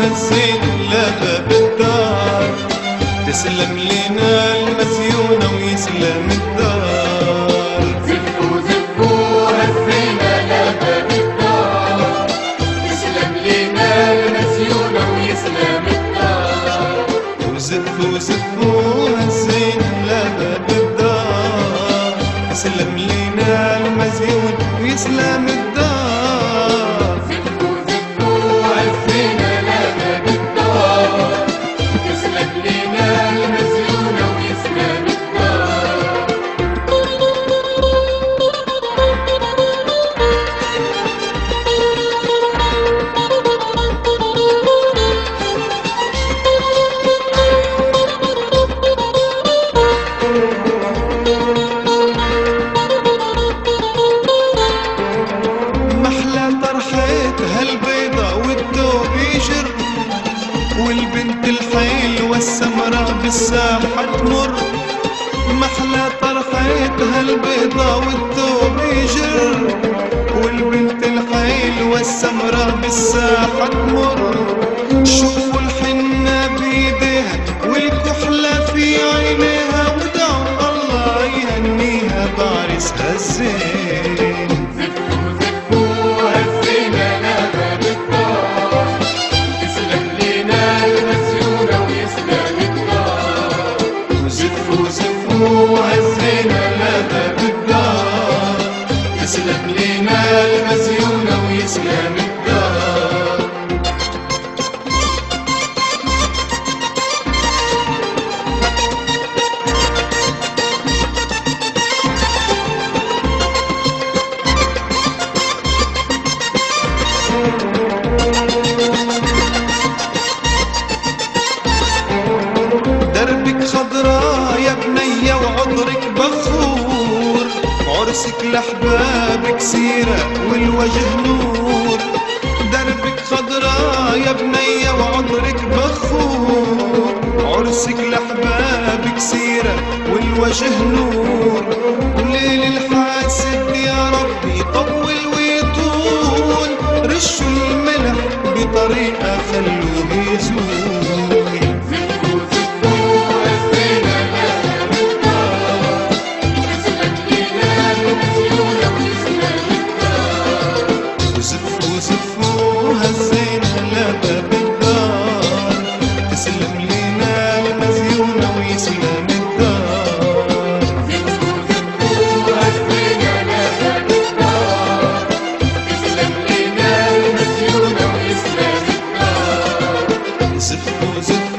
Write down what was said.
وهزينا لباب الدار. تسلم لنا المزيونة ويسلم الدار. زفوا زفوا هزينا لباب الدار، تسلم لنا المزيونة ويسلم الدار. وزفوا زفوا هزينا لباب الدار، تسلم لنا المزيون ويسلم الدار. زفوا زفوا هزينا لباب الدار، تسلم لنا المزيونة ويسلم الدار. محلى طرحتها البيضة والثوب يجر، والبنت الحلوة السمرة بالساحة تمر. محلى طرحتها البيضة والثوب يجر، والبنت الحلوة السمرة بالساحة تمر. شوفوا الحنة بيديها والكحلة في عينيها، ودعوا الله يهنيها بعرسها الزين. زفوا زفوا هزينا لباب الدار، تسلم لنا المزيونة ويسلم الدار. وزفوا زفوا هزينا لباب الدار، تسلم لنا المزيونة ويسلم الدار. دربك خضراء يا بنية وعطرك بخور، عرسك لحبابك سيرة والوجه نور. دربك خضراء يا بنية وعطرك بخور، عرسك لحبابك سيرة والوجه نور. وليل الحاسد يا ربي طول ويطول، رشوا الملح بطريقة خلوه يزول. زفوا زفوا هزينا لباب الدار، تسلم لنا المزيونة ويسلم الدار. وزفوا زفوا هزينا لباب الدار، تسلم لنا المزيونة ويسلم الدار. زفوا زفوا هزينا لباب الدار، تسلم لنا المزيونة ويسلم الدار. زفوا زفوا